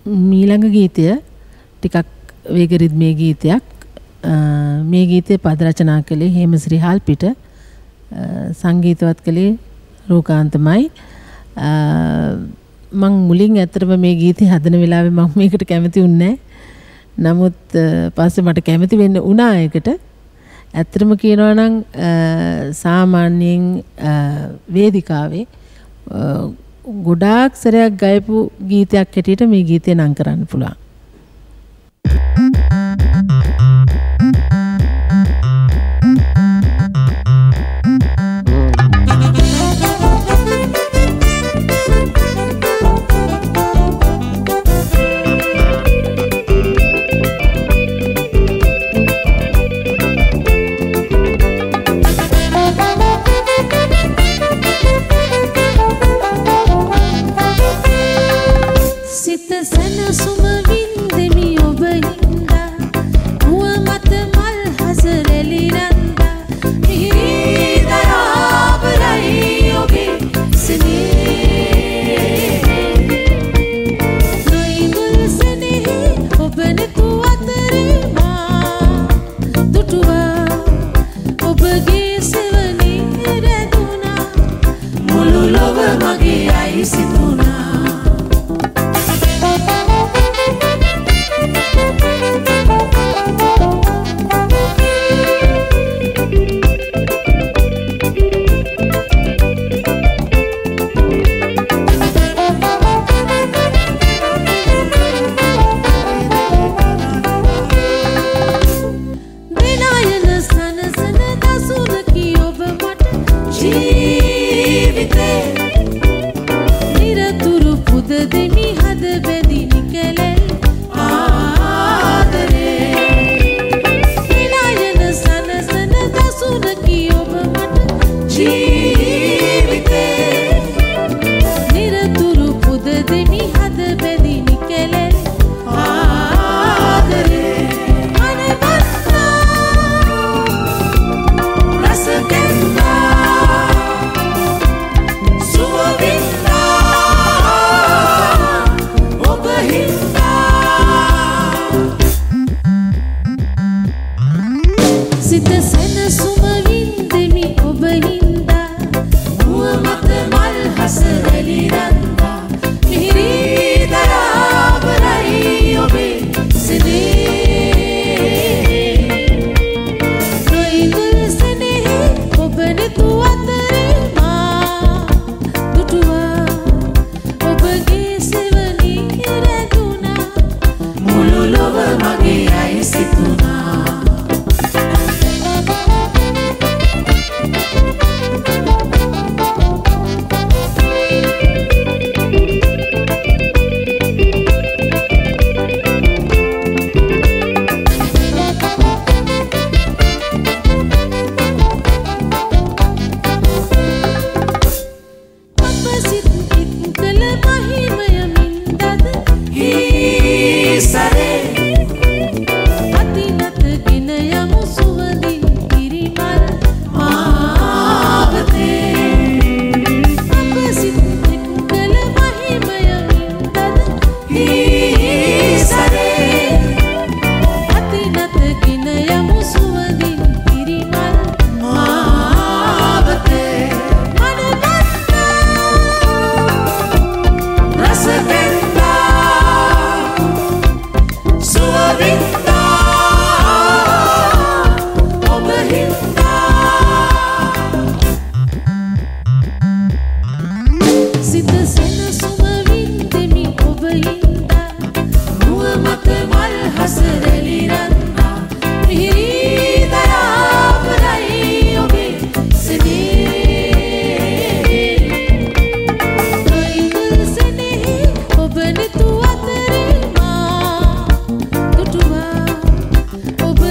මීළඟ ගීතය ටිකක් වේග රිද්මේ ගීතයක්. මේ ගීතේ පද රචනා කළේ හේමසිරි හාල්පිට, සංගීතවත් කළේ රෝකාන්තමයි. මං මුලින් ඇත්තටම මේ ගීතේ හදන වෙලාවේ මම මේකට කැමති වුණේ නැහැ. නමුත් පස්සේ මට කැමති වෙන්න වුණා ඒකට. ඇත්තටම කියනවා නම් සාමාන්‍යයෙන් වේදිකාවේ ගොඩාක් සරයක් ගයපු ගීතයක් හැටියට මේ ගීතය නම් කරන්න පුළුවන්.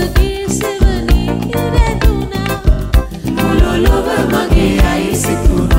Molo lova mage ai se tu